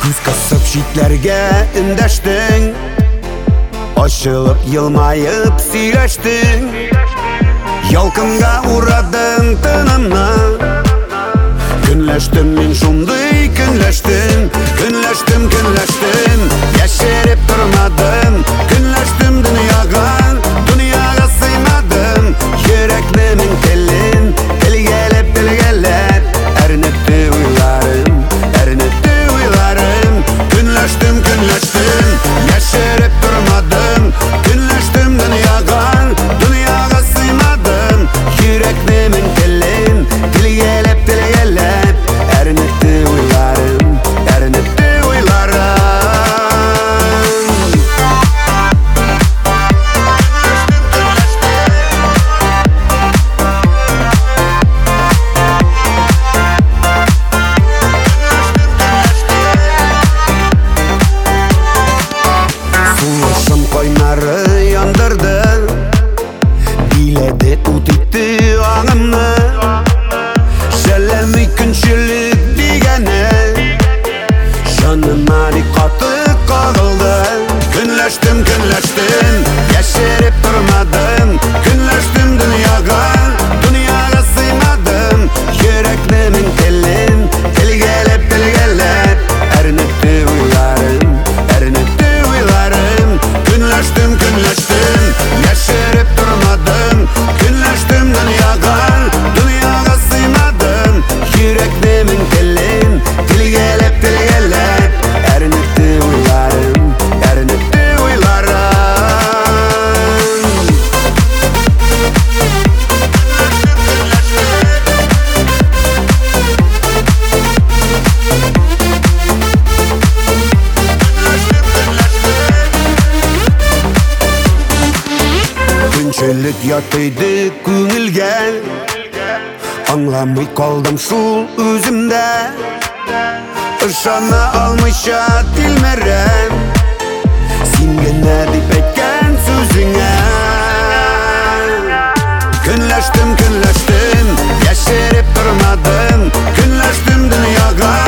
Күз кысып шитләргә эндәштең, ачылып елмаеп сөйләштең. Ялкынга урадың тынымны, көнләштем мин шундый, көнләштем. Яшереп тормадым, көнләштем дөньяга сыймадым. Йөрәкнең телен телгәләп, әрнетте уйларым. Көнләштем, яшереп тормадым, көнләштем дөньяга сыймадым. Йөрәкнең телен телгәләп, әрнетте уйларым. Сулышым койнары яндырды, биләде ут итте аңымны. Шәләми күнчелек дигәне җаныма бик каты кагылды. Көнләштем, яшереп тормадым, көнләштем дөньяга сыймадым. Йөрәкнең телен телгәләп, әрнетте уйларым. Көнләштем, яшереп тормадым, көнләштем дөньяга сыймадым. Йөрәкнең телен телгәләп, әрнетте уйларым. Күнчелек ятыйды күңелгә, аңламый калдым шул үземдә. Ышана алмыйча тилмерәм, син генә дип әйткән сүзеңә. Көнләштем, яшереп тормадым, көнләштем дөньяга